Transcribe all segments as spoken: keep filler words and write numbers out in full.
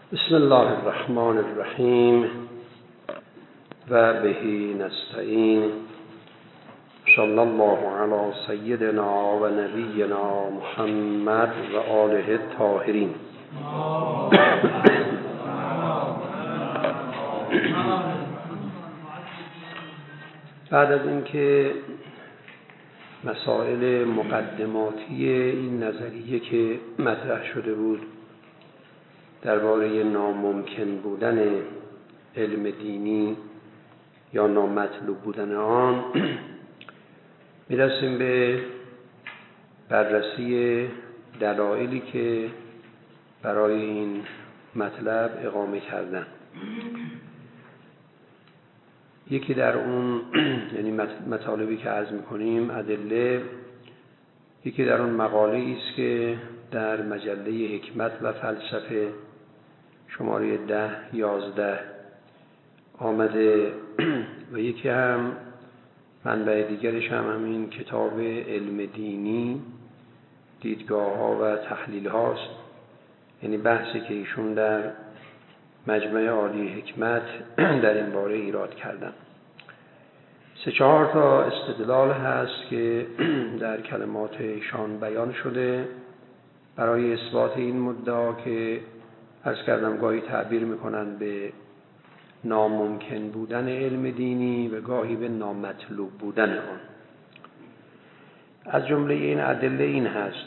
بسم الله الرحمن الرحیم و بهی نستعین. صلی الله علی سیدنا و نبینا محمد و آله الطاهرین. بعد از اینکه مسائل مقدماتی این نظریه که مطرح شده بود درباره ناممکن بودن علم دینی یا نامطلوب بودن آن، میرسیم به بررسی دلایلی که برای این مطلب اقامه کردن. یکی در اون یعنی مطالبی که عرض می‌کنیم ادله، یکی در اون مقاله است که در مجله حکمت و فلسفه شماره ده یازده آمده و یکی هم منبع دیگرش هم همین کتاب علم دینی، دیدگاه ها و تحلیل هاست، یعنی بحثی که ایشون در مجمع عالی حکمت در این باره ایراد کردن. سه چهار تا استدلال هست که در کلمات ایشان بیان شده برای اثبات این مدعا که عرض کردم گاهی تعبیر میکنن به ناممکن بودن علم دینی و گاهی به نامطلوب بودن آن. از جمله این ادله این هست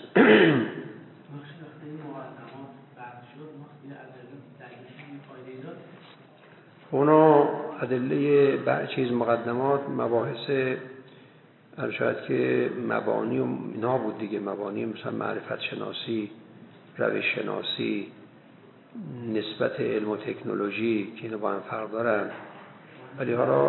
اونا ادله بعض چیز مقدمات مباحث ارشاد که مبانی و اینا بود دیگه، مبانی مثلا معرفت شناسی، روش شناسی، نسبت علم و تکنولوژی که اینا با هم فرق دارن، ولی حالا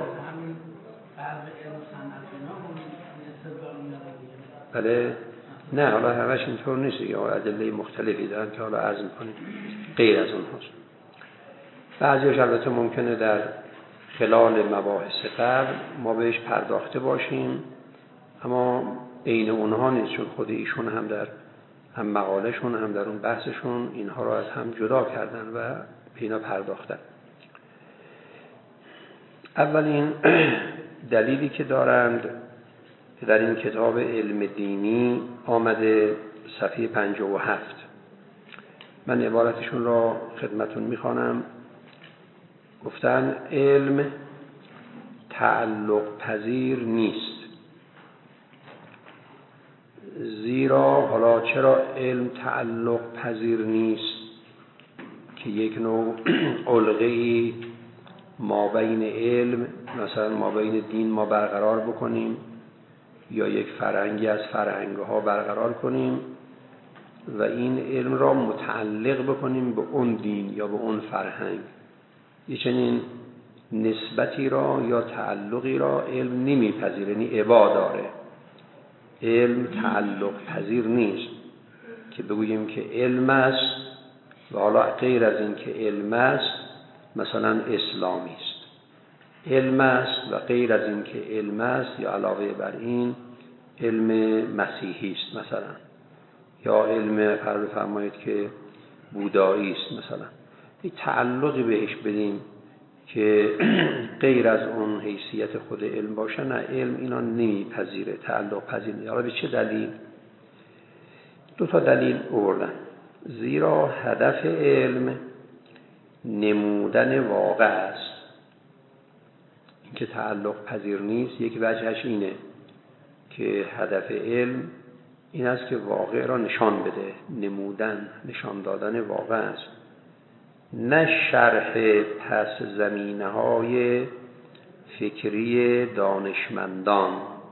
بله نه حالا همش اینطور نیست دیگه، ادله مختلفی دارن که حالا عرض می‌کنیم غیر از اون هست. بعضیش البته ممکنه در خلال مباحث قبل ما بهش پرداخته باشیم، اما عین اونها نیست، چون خود ایشون هم در هم مقالهشون هم در اون بحثشون اینها را از هم جدا کردن و به اینا پرداختن. اولین دلیلی که دارند که در این کتاب علم دینی آمده صفحه پنجاه و هفت، من عبارتشون را خدمتون میخوانم. گفتن علم تعلق پذیر نیست، زیرا حالا چرا علم تعلق پذیر نیست که یک نوع علقه‌ای ما بین علم مثلا ما بین دین ما برقرار بکنیم یا یک فرهنگی از فرهنگ‌ها برقرار کنیم و این علم را متعلق بکنیم به اون دین یا به اون فرهنگ. یه چنین نسبتی را یا تعلقی را علم نمیپذیره، یعنی ابا داره. علم تعلق پذیر نیست که بگوییم که علم است و حالا غیر از این که علم است مثلا اسلامی است، علم است و غیر از این که علم است یا علاوه بر این علم مسیحی است مثلا، یا علم فرض فرمایید که بودایی است مثلا. این تعلقی بهش بدیم که غیر از اون حیثیت خود علم باشه، نه، علم اینا نمیپذیره، تعلق پذیر نیست. حالا به چه دلیل؟ دو تا دلیل آوردن. زیرا هدف علم نمودن واقع است. این که تعلق پذیر نیست یک وجهش اینه که هدف علم این است که واقع را نشان بده، نمودن، نشان دادن واقع است، نه شرح پس زمینه های فکری دانشمندان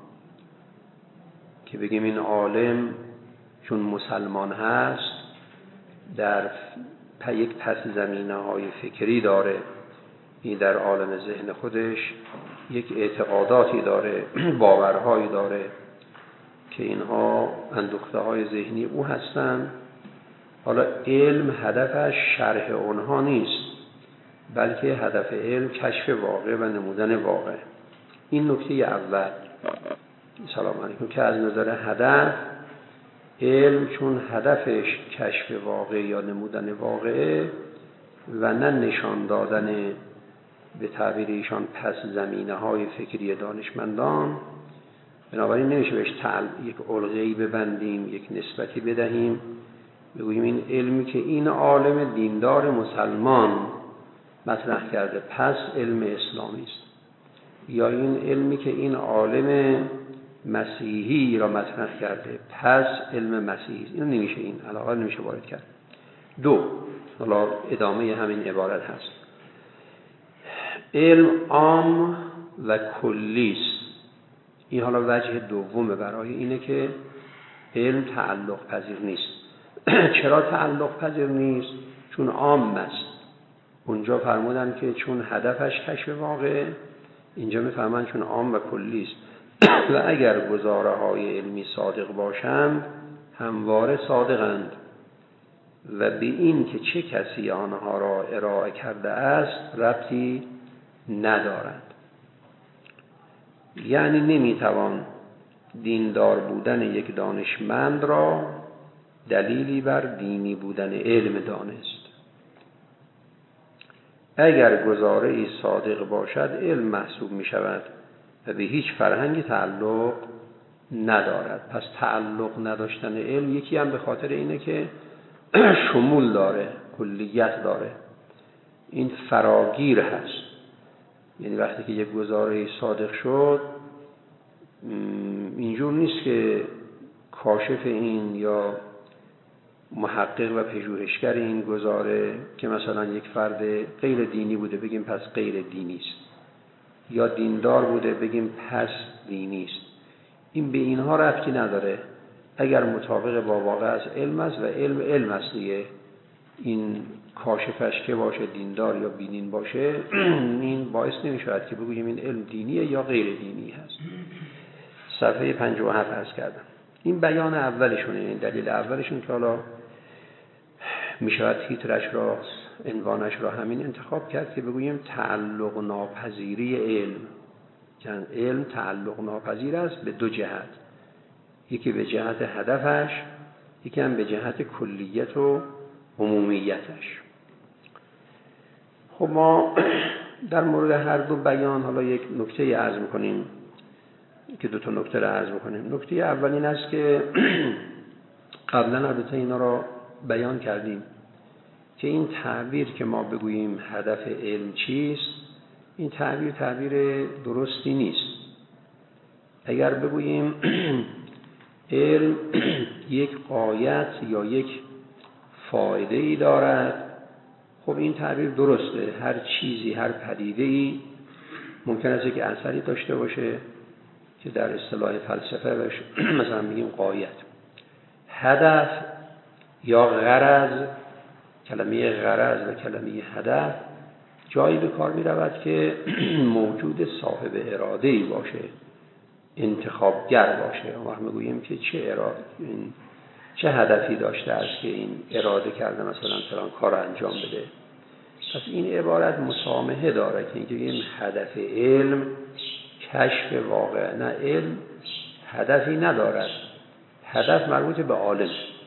که بگیم این عالم چون مسلمان هست در یک پس زمینه های فکری داره، این در عالم ذهن خودش یک اعتقاداتی داره، باورهایی داره که اینها اندوخته های ذهنی او هستند. حالا علم هدفش شرح اونها نیست، بلکه هدف علم کشف واقع و نمودن واقع. این نکته اول. سلام علیکم. که از نظر هدف علم چون هدفش کشف واقع یا نمودن واقعه، و نه نشان دادن به تعبیر ایشان پس زمینه های فکری دانشمندان، بنابراین نمیشه بهش تعل... یک علقه‌ای ببندیم، یک نسبتی بدهیم، بگوییم این علمی که این عالم دیندار مسلمان مطرح کرده پس علم اسلامی است، یا این علمی که این عالم مسیحی را مطرح کرده پس علم مسیحی است. اینو نمیشه، این علاقه نمیشه وارد کرد. دو، حالا ادامه همین عبارت هست، علم عام و کلی است. این حالا وجه دومه برای اینه که علم تعلق پذیر نیست. چرا تعلق پذیر نیست؟ چون عام است. اونجا فرمودن که چون هدفش کشف واقع، اینجا میفهمن چون عام و کلی است. و اگر گزاره های علمی صادق باشند همواره صادقند و به این که چه کسی آنها را ارائه کرده است ربطی ندارد. یعنی نمیتوان دیندار بودن یک دانشمند را دلیلی بر دینی بودن علم دانست. اگر گزاره ای صادق باشد علم محسوب می شود و به هیچ فرهنگی تعلق ندارد. پس تعلق نداشتن علم یکی هم به خاطر اینه که شمول داره، کلیت داره، این فراگیر هست. یعنی وقتی که یک گزاره صادق شد اینجور نیست که کاشف این یا محقق و پژوهشگر این گزاره که مثلا یک فرد غیر دینی بوده بگیم پس غیر دینی است، یا دیندار بوده بگیم پس دینی است. این به اینها ربطی نداره. اگر مطابق با واقع از علم است و علم علم است دیگه، این کاشفش که باشه دیندار یا بیدین باشه این باعث نمیشود که بگوییم این علم دینیه یا غیر دینی هست. صفحه پنجاه و هفت هست کردم. این بیان اولشونه، این دلیل اولشون که حالا میشود تیترش را، عنوانش را همین انتخاب کرد که بگوییم تعلق ناپذیری علم. چون علم تعلق ناپذیر است به دو جهت، یکی به جهت هدفش، یکی هم به جهت کلیت و عمومیتش. خب ما در مورد هر دو بیان حالا یک نکته عرض می‌کنیم که دو تا نکته را عرض می‌کنیم. نکته اول این است که قبلا البته اینا را بیان کردیم که این تعبیر که ما بگوییم هدف علم چیست، این تعبیر تعبیر درستی نیست. اگر بگوییم علم یک غایت یا یک فایده ای دارد، خب این تعبیر درسته. هر چیزی، هر پدیده ای ممکن است یک اثری داشته باشه که در اصطلاح فلسفه بهش مثلا میگیم غایت. هدف یا غرض، کلمه غرض و کلمه هدف جایی به کار می رود که موجود صاحب اراده ای باشه، انتخابگر باشه. ما میگوییم که چه اراده، این چه هدفی داشته است که این اراده کرده مثلا فلان کار انجام بده. پس این عبارت مسامحه داره که اینکه این هدف علم کشف واقع، نه علم هدفی ندارد. هدف مربوط به عالم.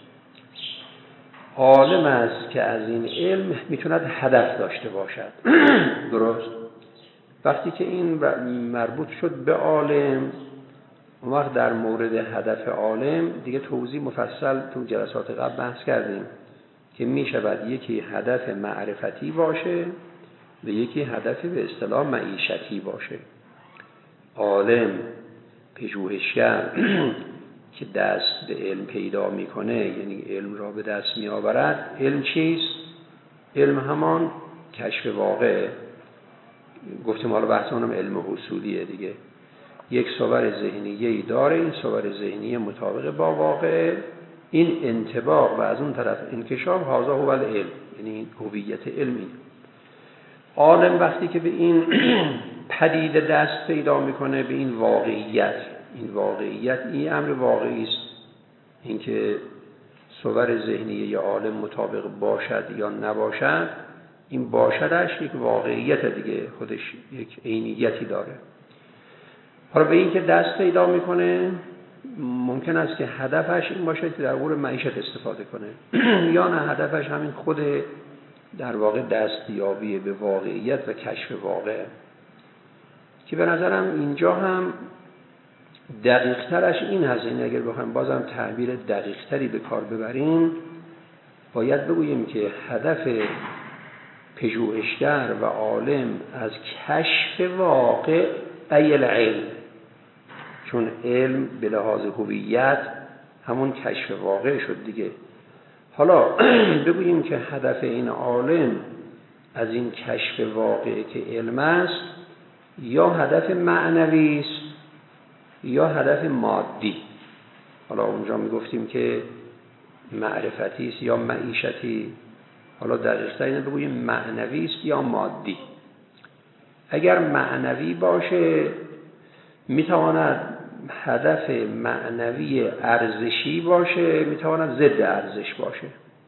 عالم است که از این علم میتوند هدف داشته باشد. درست؟ وقتی که این مربوط شد به عالم، اون وقت در مورد هدف عالم دیگه توضیح مفصل تو جلسات قبل بحث کردیم که میشود یکی هدف معرفتی باشه و یکی هدف به اصطلاح معیشتی باشه. عالم، پژوهشگر که دست به علم پیدا میکنه، یعنی علم را به دست میآورد، علم چیست؟ علم همان کشف واقع. گفتیم حالا بحث اونم علم حصولیه دیگه. یک صور ذهنیه‌ای داره، این صور ذهنیه مطابق با واقع، این انطباق و از اون طرف انکشاف، هذا هو العلم، یعنی هویت علمی. عالم وقتی که به این پدیده دست پیدا میکنه، به این واقعیت، این واقعیت این امر واقعی است، اینکه صور ذهنیه عالم مطابق باشد یا نباشد، این باشدش یک واقعیت دیگه، خودش یک عینیتی داره. حالا به این که دست پیدا میکنه ممکن است که هدفش این باشه که در امور معیشت استفاده کنه یا نه هدفش همین خود در واقع دستیابی به واقعیت و کشف واقع، که به نظرم اینجا هم دقیق ترش این هست. این اگر بخوایم بازم تعبیر دقیق تری به کار ببریم، باید بگوییم که هدف پژوهشگر و عالم از کشف واقع ای العلم، چون علم به لحاظ هویت همون کشف واقع شد دیگه. حالا بگوییم که هدف این عالم از این کشف واقع که علم است، یا هدف معنوی است یا هدف مادی. حالا اونجا میگفتیم که معرفتی است یا معیشتی، حالا دقیق‌تر اینو بگوییم معنوی است یا مادی. اگر معنوی باشه میتواند هدف معنوی ارزشی باشه، میتواند ضد ارزش باشه.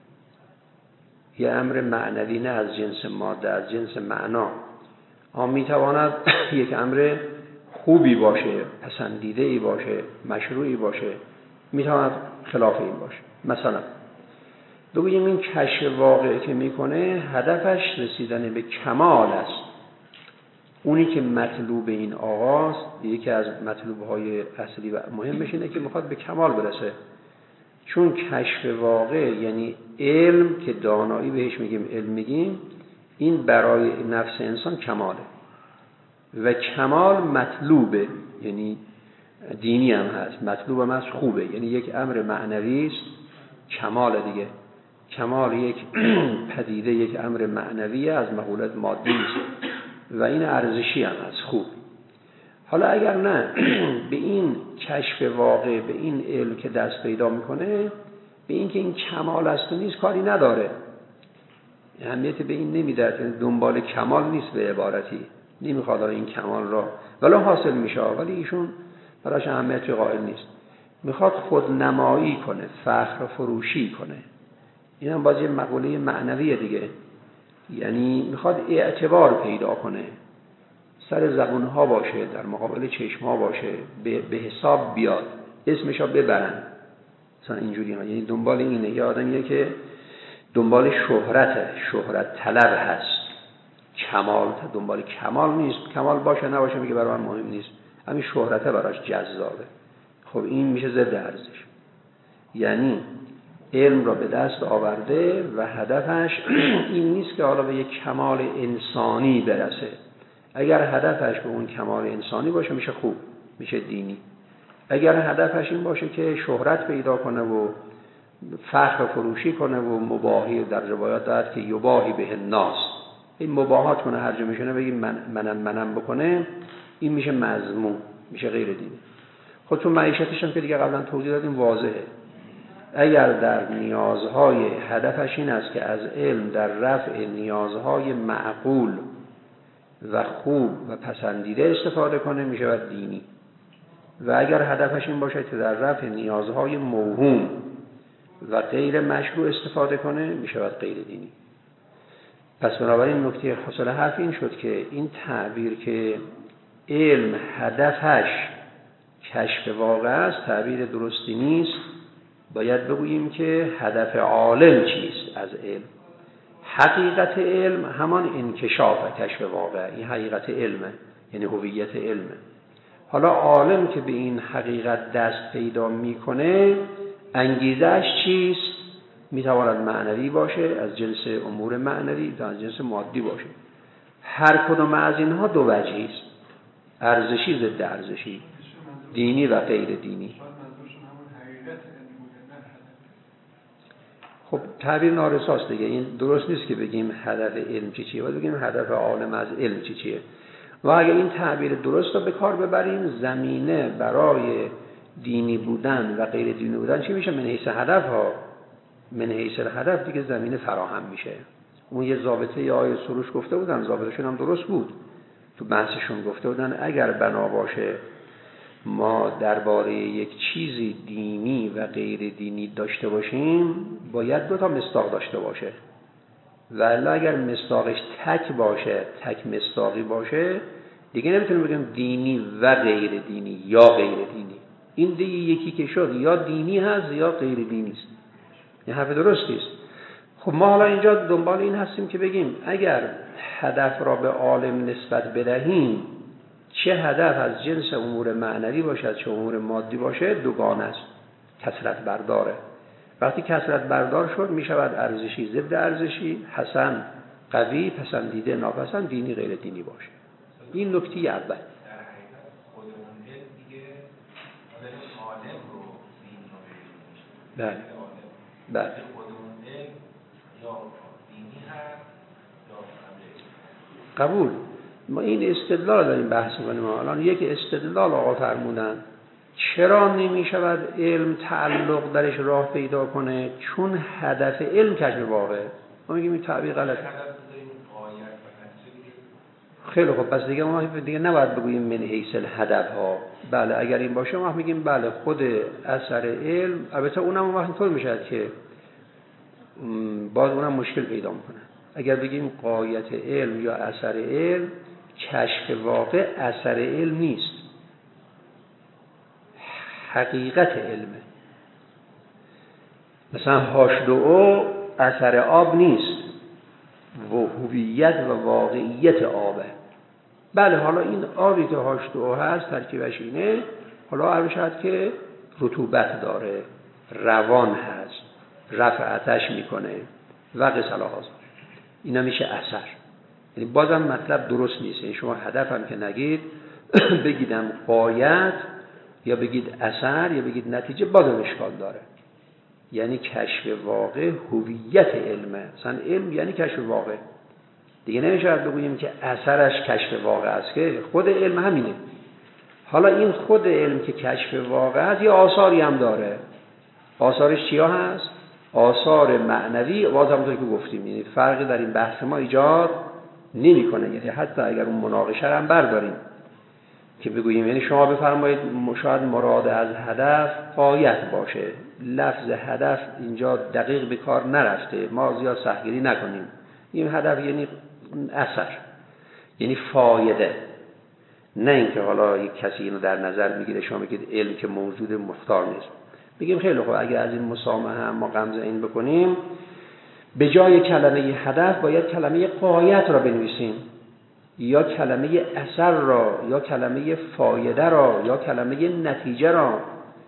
یه امر معنوی نه از جنس ماده، از جنس معنا، اما میتواند یک امر خوبی باشه، پسندیده ای باشه، مشروعی باشه، میتواند خلاف این باشه. مثلا بگوییم این کشف واقعی که میکنه هدفش رسیدن به کمال است، اونی که مطلوب این آقاست، یکی از مطلوبهای اصلی و مهمش اینه که میخواد به کمال برسه. چون کشف واقع یعنی علم که دانایی بهش میگیم، علم میگیم، این برای نفس انسان کماله و کمال مطلوبه، یعنی دینی هم هست، مطلوب هم هست، خوبه، یعنی یک امر معنوی است، کمال دیگه. کمال یک پدیده، یک امر معنوی از مقولت مادی است و این ارزشی هم هست، خوب. حالا اگر نه به این کشف واقع، به این علم که دست پیدا میکنه، به این که این کمال است و نیست کاری نداره، اهمیت به این نمیده، دنبال کمال نیست به عبارتی، نمیخواد این کمال را، ولی حاصل میشه ولی ایشون براش اهمیت قائل نیست، میخواد خودنمایی کنه، فخر فروشی کنه. این هم باز یه مقوله معنویه دیگه، یعنی میخواد اعتبار پیدا کنه، سر زبونها باشه، در مقابل چشمها باشه، به, به حساب بیاد، اسمشو ببرن، مثلا اینجوری ها. یعنی دنبال اینه، یه آدمیه که دنبال شهرته، شهرت طلب هست، کمال دنبال کمال نیست، کمال باشه نباشه میگه برای من مهم نیست، همین شهرته براش جذابه. خب این میشه ضد ارزش. یعنی علم را به دست آورده و هدفش این نیست که حالا به یک کمال انسانی برسه. اگر هدفش به اون کمال انسانی باشه میشه خوب، میشه دینی. اگر هدفش این باشه که شهرت پیدا کنه و فخر فروشی کنه و مباحی، در روایات دارد که یباهی به الناس، این مباحات کنه، هر جا میشونه بگیم من منم منم بکنه، این میشه مذموم، میشه غیر دینی. خودتون معیشتش هم که دیگه قبلا توضیح دادیم واضحه. اگر در نیازهای هدفش این است که از علم در رفع نیازهای معقول و خوب و پسندیده استفاده کنه میشه دینی. و اگر هدفش این باشه که در رفع نیازهای موهوم و غیر مشروع استفاده کنه میشه غیر دینی. پس بنابراین نکته حاصل حرف این شد که این تعبیر که علم هدفش کشف واقع است تعبیر درستی نیست. باید بگوییم که هدف عالم چیست از علم. حقیقت علم همان انکشاف و کشف واقع، این حقیقت علمه، یعنی هویت علمه. حالا عالم که به این حقیقت دست پیدا میکنه انگیزش چیست؟ میتواند معنوی باشه، از جنس امور معنوی، از جنس مادی باشه. هر کدوم از اینها دو وجهی است، ارزشی ضد ارزشی، دینی و غیر دینی. خب تعبیر نارساست دیگه، این درست نیست که بگیم هدف علم چی چیه، باید بگیم هدف عالم از علم چی چیه. و اگر این تعبیر درست رو به کار ببریم، زمینه برای دینی بودن و غیر دینی بودن چی میشه؟ من حیث هدف ها، من حیث هدف دیگه زمینه فراهم میشه. اون یه ضابطه یا آیه سروش گفته بودن، ضابطهشون هم درست بود، تو بحثشون گفته بودن اگر بنا باشه ما درباره یک چیزی دینی و غیر دینی داشته باشیم باید دو تا مصداق داشته باشه، ولی اگر مصداقش تک باشه، تک مصداقی باشه، دیگه نمیتونیم بگیم دینی و غیر دینی یا غیر دینی. این دیگه یکی که شد یا دینی هست یا غیر دینی است. این حرف درستی است. خب ما حالا اینجا دنبال این هستیم که بگیم اگر هدف را به عالم نسبت بدهیم، چه هدف از جنس امور معنوی باشد چه امور مادی باشه، دوگانه است، کثرت برداره. وقتی کثرت بردار شد می شود ارزشی ضد ارزشی، حسن قوی، پسندیده ناپسند، دینی غیر دینی باشه. این نکته اول. بله بله قبول. ما این استدلال داریم بحث کنیم. الان یک استدلال آقا فرمودن چرا نمی شود علم تعلق درش راه پیدا کنه؟ چون هدف علم کشف واقع. ما میگیم این تعبیر غلطه. خیلی خب پس دیگه ما دیگه نباید بگوییم من حیث الهدف ها. بله اگر این باشه ما میگیم بله خود اثر علم، البته اونم وقتی طور میشه که باز اونم مشکل پیدا میکنه. اگر بگیم غایت علم یا اثر علم، کشف واقع اثر علم نیست، حقیقت علمه. مثلا هاش دو او اثر آب نیست و هویت و واقعیت آبه. بله حالا این آبی که هاش دو او هست ترکیبش اینه، حالا عرض شد که رطوبت داره، روان هست، رفع آتش میکنه و قصلا هاست، اینا میشه اثر. یعنی بازم مطلب درست نیست. یعنی شما هدفم که نگید بگیدم غایت یا بگید اثر یا بگید نتیجه، بازم اشکال داره. یعنی کشف واقع هویت علمه. مثلا علم یعنی کشف واقع. دیگه نمیشه بگوییم که اثرش کشف واقع است، که خود علم همینه. حالا این خود علم که کشف واقع است یه آثاری هم داره. آثارش چیا هست؟ آثار معنوی. باز همونطور که گفتیم یعنی فرقی در این بحث ما ایجاد نمی‌کنه. یعنی حتی اگر اون مناقشه هم برداریم که بگوییم یعنی شما بفرمایید شاید مراد از هدف غایت باشه، لفظ هدف اینجا دقیق به کار نرفته، ما زیاد سختگیری نکنیم. این هدف یعنی اثر، یعنی فایده، نه اینکه حالا یک کسی اینو در نظر میگیره شما میگید علم که موجود مختار نیست. بگیم خیلی خوب اگر از این مسامحه هم ما غمزه این بکنیم، به جای کلمه هدف باید کلمه غایت را بنویسیم، یا کلمه اثر را، یا کلمه فایده را، یا کلمه نتیجه را.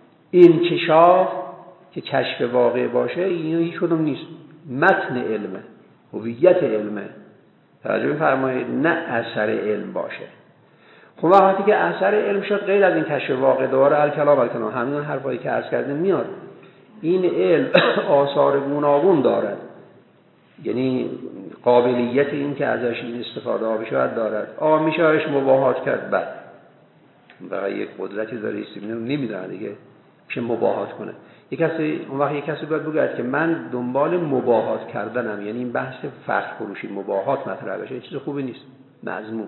انکشاف که کشف واقع باشه این هیچ کدوم نیست، متن علمه، هویت علمه. توجه فرمایید، نه اثر علم باشه. خب وقتی که اثر علم شد غیر از این کشف واقع دوباره الکلام الکلام همین حرفایی که عرض کردیم میاد. این علم آثار گوناگون دارد، یعنی قابلیت این که ازش این استفاده ها بشه دارد. آ میشه ازش مباهات کرد، بعد برای یک قدرتی داره استیمینو نمیدونه دیگه میشه مباهات کنه. یک کسی اون وقت یک کسی باید بگه که من دنبال مباهات کردنم، یعنی این بحث فرق فروشی مباهات مطرح بشه، چیز خوبی نیست، مذموم.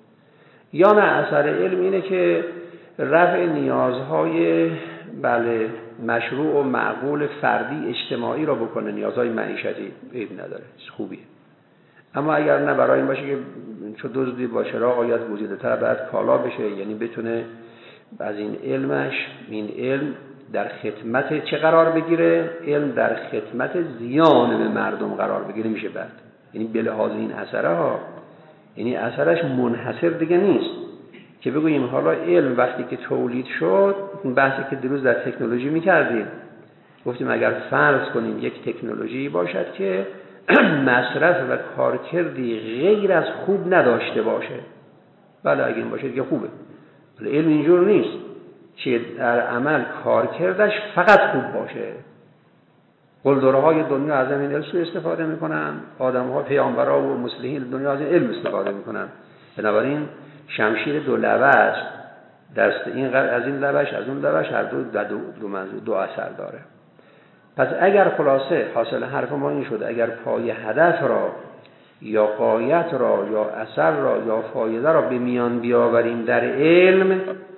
یا نه اثر علم اینه که رفع نیازهای بله مشروع و معقول فردی اجتماعی را بکنه، نیازهای معیشتی، عیب نداره، چیز خوبیه. اما اگر نه برای این باشه که چون دزدی باشه را آیت وجوده تر باید کالا بشه، یعنی بتونه از این علمش، این علم در خدمت چه قرار بگیره؟ علم در خدمت زیان به مردم قرار بگیره میشه بعد. یعنی به لحاظ این اثره ها، یعنی اثرش منحصر دیگه نیست که بگوییم حالا علم وقتی که تولید شد، این بحثی که دیروز در تکنولوژی میکردیم گفتیم اگر فرض کنیم یک تکنولوژی باشد که مصرف و کارکردی غیر از خوب نداشته باشه، بله اگه این باشه دیگه خوبه. ولی علم اینجور نیست که در عمل کارکردش فقط خوب باشه. قلدرهای دنیا از این علم سوء استفاده میکنن، آدم‌ها پیامبرا و مصلحین دنیا از این علم استفاده میکنن. بنابراین شمشیر دو لبه است، دست این از این لبش از اون لبش، هر دو دو, دو منظور دو اثر داره. پس اگر خلاصه حاصل حرف ما این شده اگر پای هدف را یا غایت را یا اثر را یا فایده را به میان بیاوریم در علم،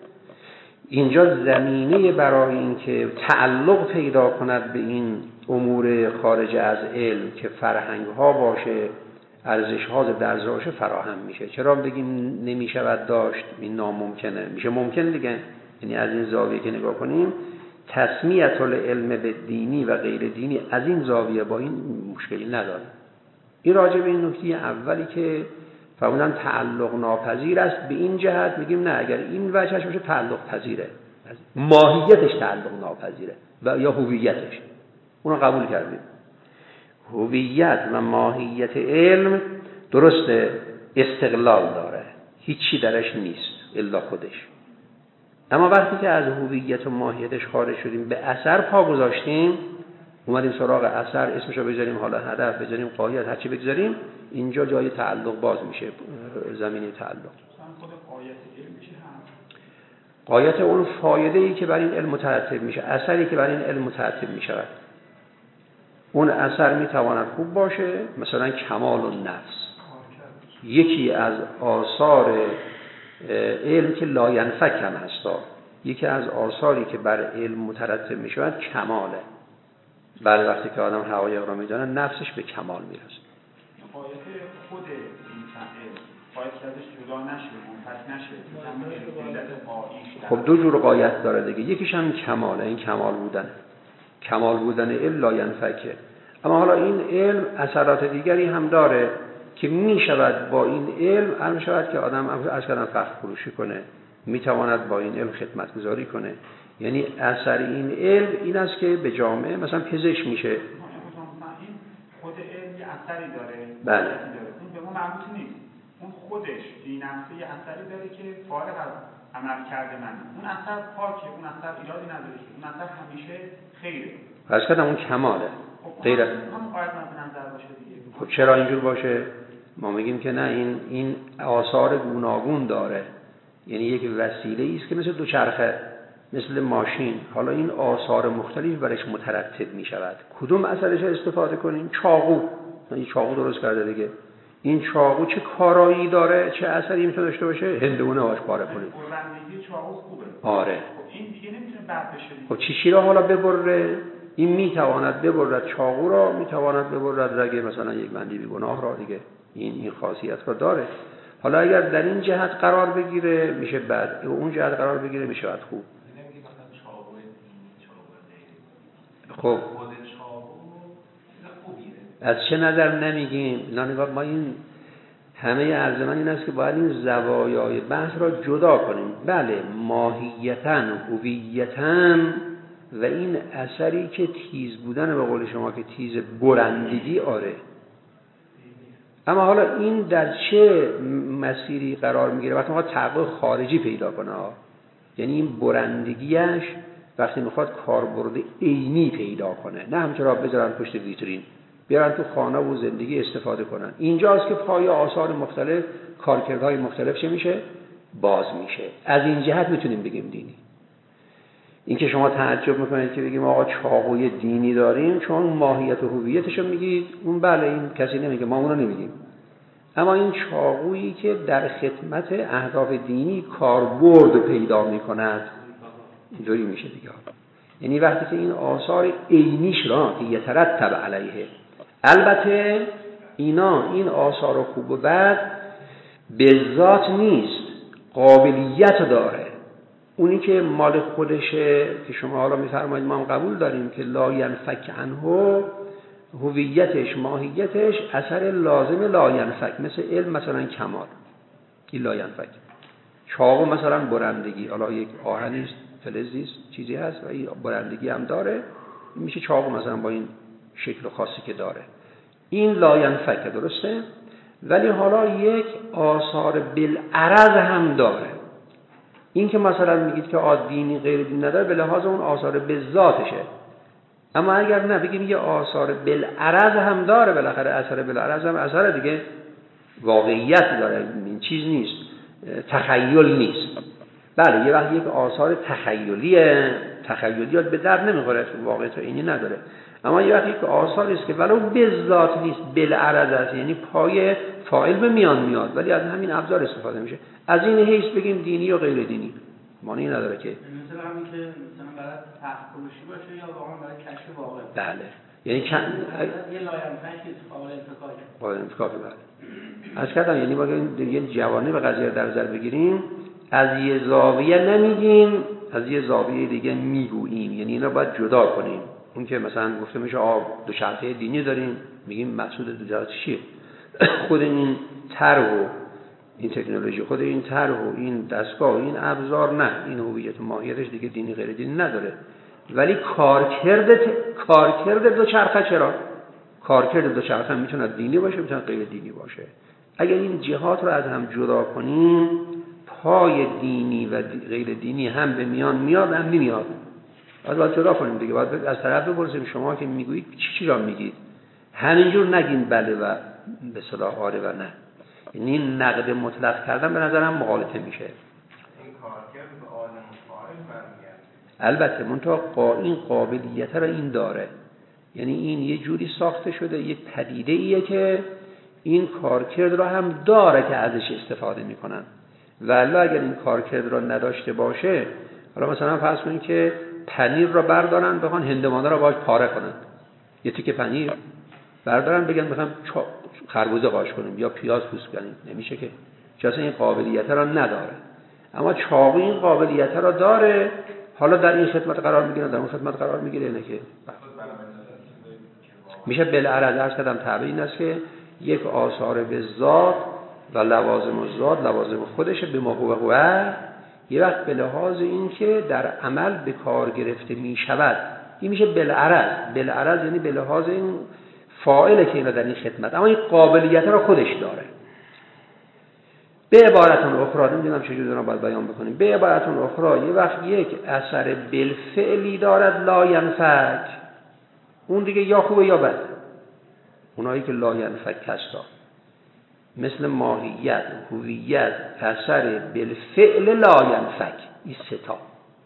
اینجا زمینه برای این که تعلق پیدا کند به این امور خارج از علم که فرهنگ ها باشه، ارزش ها در باشه فراهم میشه. چرا بگیم نمیشود داشت؟ این ناممکنه، میشه ممکن دیگه. یعنی از این زاویه که نگاه کنیم تسمیت العلم به دینی و غیر دینی از این زاویه با این مشکلی نداره. این راجع به این نکته اولی که فرمودن تعلق ناپذیر است، به این جهت میگیم نه، اگر این وجهش باشه تعلق پذیره، ماهیتش تعلق ناپذیره و یا هویتش، اونو قبول کردیم. هویت و ماهیت علم درسته استقلال داره، هیچی درش نیست الا خودش. اما وقتی که از هویت و ماهیتش خارج شدیم، به اثر پا گذاشتیم، اومدیم سراغ اثر، اسمشو بذاریم حالا هدف، بذاریم قایت، هرچی بگذاریم، اینجا جای تعلق باز میشه، زمینه تعلق. خود قایت علم چی هست؟ قایت اون فایده ای که بر این علم مترتب میشه، اثری که بر این علم مترتب میشود. اون اثر میتواند خوب باشه، مثلا کمال النفس یکی از آثار علم که لا ینفک هم هستا، یکی از آثاری که بر علم مترتب میشود کماله. بعد وقتی که آدم حقایق را میدونه نفسش به کمال میرسه. قایت خود این علم قایت ازش جدا نشه، منفک نشه. خب دو جور قایت داره دیگه، یکیش هم کماله، این کمال بودن، کمال بودن علم لا ینفکه. اما حالا این علم اثرات دیگری هم داره که می شود با این علم علم شود که آدم از کردن فخر فروشی کنه، می تواند با این علم خدمت گذاری کنه. یعنی اثر این علم این است که به جامعه مثلا پزشک میشه. این خود علم یه اثری داره، بله. اون به ما مربوط نیست. اون خودش این نفسه یه اثری داره که فارغ از عمل کرده من. اون اثر پاکه، اون اثر ایرادی نداره، اون اثر همیشه خیره. از کردن اون کماله. غیر هم قاعد به نظر باشه دیگه. خب چرا اینجور باشه؟ ما میگیم که نه، این این آثار گوناگون داره. یعنی یک وسیله است که مثل دوچرخه، مثل ماشین، حالا این آثار مختلفی برش مترتب می شود. کدوم اثرش استفاده کنیم؟ چاقو، این چاقو درست کرده دیگه. این چاقو چه کارایی داره، چه اثری میتونه داشته باشه؟ هندونه باش پاره کنیم. بردگی چاقو خوبه. آره. خب این دیگه نمیتونه بد بشه. خب چی چی را حالا ببره؟ این میتواند ببرد چاقو را، میتواند ببرد رگ مثلا یک بندی بیگناه را دیگه. این این خاصیت را داره. حالا اگر در این جهت قرار بگیره میشه بد، و اون جهت قرار بگیره میشه بد خوب. خب از چه نظر نمیگیم؟ نه نگاه، ما این همه عرض من این است که باید این زوایای بحث را جدا کنیم. بله ماهیتاً هویتاً و این اثری که تیز بودن، به قول شما که تیز برندگی، آره. اما حالا این در چه مسیری قرار میگیره؟ وقتی میخواد تحقق خارجی پیدا کنه، یعنی این برندگیش وقتی میخواد کاربرد عینی پیدا کنه، نه همچرا بذارن پشت ویترین، بیارن تو خانه و زندگی استفاده کنن. اینجاست که پای آثار مختلف، کارکردهای مختلف چه میشه؟ باز میشه. از این جهت میتونیم بگیم دینی. این که شما تعجب میکنید که بگیم آقا چاقوی دینی داریم چون ماهیت و هویتش رو میگید، اون بله این کسی نمیگه، ما اون رو نمیگیم. اما این چاقویی که در خدمت اهداف دینی کاربرد پیدا میکند، اینطوری میشه دیگه. یعنی وقتی که این آثار عینیش را که یترتب علیه، البته اینا این آثار خوب و بد به ذات نیست، قابلیت داره. اونی که مال خودشه که شما حالا میفرمایید ما هم قبول داریم که لا ینفک عنه، هویتش ماهیتش اثر لازم لا ینفک، مثل علم مثلا کمال، این لا ینفک. چاقو مثلا برندگی، حالا یک آهنیست، فلزیست، چیزی هست و این برندگی هم داره، میشه چاقو مثلا با این شکل خاصی که داره، این لا ینفک، درسته؟ ولی حالا یک آثار بالعرض هم داره. این که مثلا میگید که دینی غیر دین نداره، به لحاظ اون آثار به ذاتشه. اما اگر نه بگیم یه آثار بالعرض هم داره، بالاخره اثر بالعرض هم اثر دیگه واقعیت داره، این چیز نیست، تخیل نیست. بله یه وقت یک آثار تخیلیه، تخیلیات به درد نمیخوره، واقعیت اینی نداره. اما یه وقت یک آثاری است که ولو به ذات نیست، بالعرض است، یعنی پای فاعل به میان میاد ولی از همین ابزار استفاده میشه. از این حیث بگیم دینی و غیر دینی معنی نداره که مثلا همین که مثلا برای تحقیقی باشه یا واقعا برای کشف واقع. بله یعنی چند یه لاینفک قابل انتقال قابل انتقال بله. از کردم یعنی ما دیگه جوانه به قضیه در نظر بگیریم، از یه زاویه نمیگیم از یه زاویه دیگه میگوییم، یعنی اینا باید جدا کنیم. اون که مثلا گفته میشه آ دو چرخه دینی داریم، میگیم مقصود دو چرخه چیه؟ خود این طرح و این تکنولوژی، خود این طرح و این دستگاه و این ابزار، نه این هویت و ماهیتش دیگه دینی غیر دینی نداره. ولی کارکرد ت... کارکرد دو چرخه چرا؟ کارکرد دو چرخه میتونه دینی باشه، میتونه غیر دینی باشه. اگر این جهات رو از هم جدا کنیم، پای دینی و غیر دینی هم به میان میاد هم نمیاد. باید باید جدا کنیم دیگه. باید از طرف بپرسیم شما که میگویید چی چی را میگید، همینجور نگین بله و به صلاح آره و نه. یعنی نقد مطلق کردن به نظرم مغالطه میشه. این کارکرد به عالم فاعل برمیگرده. البته منتها قا این قابلیت را این داره، یعنی این یه جوری ساخته شده، یک پدیده ایه که این کارکرد را هم داره که ازش استفاده میکنن. والا اگر این کارکرد را نداشته باشه، حالا مثلا فرض کنید که پنیر را بردارن بخوان هندوانه را باهاش پاره کنن، یه تیکه پنیر بردارن بگن میخوام خربوزه قاش کنیم یا پیاز پوست کنیم، نمیشه که، چون این قابلیت را نداره. اما چاقو این قابلیت را داره، حالا در این خدمت قرار میگیره، در اون خدمت قرار میگیره، نه که میشه بالعرض عرض کردم تعبیر این است که یک آثار به ذات و لوازم الذات، لوازم خودش به ما هو هو، یه وقت به لحاظ این که در عمل به کار گرفته می شود، این میشه بالعرض. بالعرض یعنی به لحاظ این فاعله که اینا در این خدمت، اما این قابلیت را خودش داره. به عبارتون اخرى، نمیدونم چجوری دارم باید بیان بکنیم، به عبارتون اخرى یه وقت یک اثر بالفعلی دارد لا ینفک، اون دیگه یا خوبه یا بد. اونایی که لا ینفک هستا مثل ماهیت، هویت، اثر بالفعل لا ینفک، این سه تا.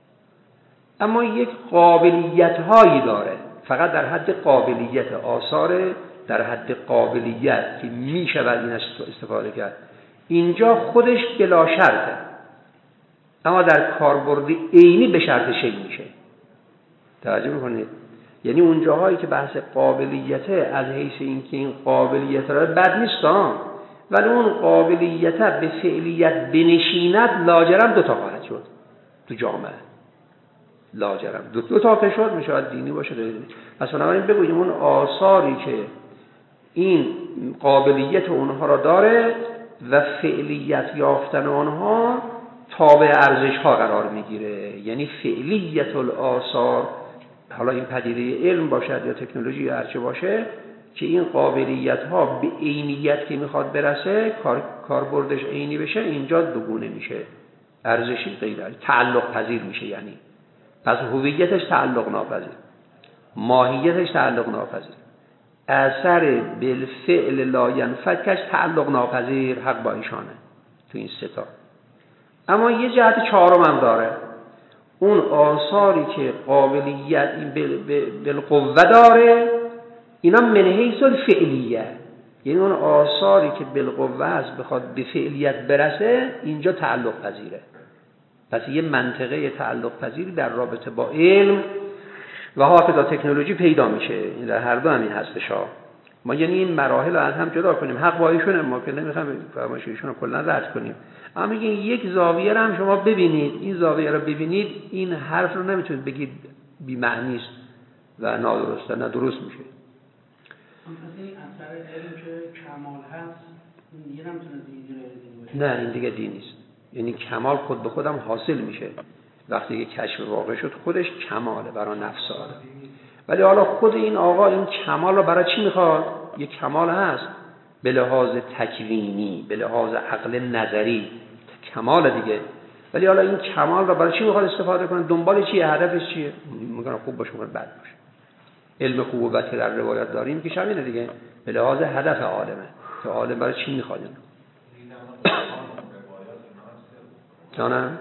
اما یک قابلیت هایی داره، فقط در حد قابلیت، آثار در حد قابلیت که می شود این استفاده کرد. اینجا خودش بلا شرطه، اما در کاربرد عینی به شرط شی میشه. توجه میکنید؟ یعنی اون جاهایی که بحث قابلیته از حیث اینکه این قابلیت را بد نیستان، ولی اون قابلیت به فعلیت بنشیند، لاجرم دو تا خواهد شد تو جامعه. لاجرم دو, دو تا که شد، میشه دینی باشه غیر دینی. پس بنابراین بگوییم اون آثاری که این قابلیت اونها را داره و فعلیت یافتن آنها تابع ارزش ها قرار میگیره. یعنی فعلیت الآثار، حالا این پدیده علم باشد یا تکنولوژی یا هرچه باشه، که این قابلیت ها به عینیت که میخواد برسه، کار کاربردش عینی بشه، اینجا دوگونه میشه، ارزشی غیر تعلق پذیر میشه. یعنی پس هویتش تعلق ناپذیر، ماهیتش تعلق ناپذیر، اثر بالفعل لا ینفکش تعلق ناپذیر، حق با ایشانه تو این سه تا. اما یه جهت چهارم هم داره، اون آثاری که قابلیت بالقوه داره، اینا من حیث الفعلیه، یعنی اون آثاری که بالقوه است بخواد به فعلیت برسه، اینجا تعلق پذیره. پس یه منطقه تعلق پذیری در رابطه با علم و حافظه تکنولوژی پیدا میشه. این در هر دو همین هستش ها. ما یعنی این مراحل رو از هم جدا کنیم. حق با ایشونه، ما که نمیخوایم فرمایش ایشون رو کلا رد کنیم، اما میگیم یک زاویه رو هم شما ببینید. این زاویه رو ببینید، این حرف رو نمیتونید بگید بی معنی است و نادرسته، نه درست میشه. این اثر علم که کمال هست، این دیگه نمیتونه دینی باشه. نه این دیگه دین نیست. یعنی کمال خود به خودم حاصل میشه وقتی که کشف واقع شد، خودش کماله برای نفس آدم. ولی حالا خود این آقا این کمال رو برای چی میخواد؟ یک کمال هست به لحاظ تکوینی، به لحاظ عقل نظری کمال دیگه. ولی حالا این کمال رو برای چی میخواد استفاده کنه؟ دنبال چیه؟ هدفش چیه؟ میگن خوب باشه، میگن بد باشه. علم خوب و بد که در روایت داریم که شامل دیگه به لحاظ هدف عالمه، که عالم برای چی میخواد. جانم؟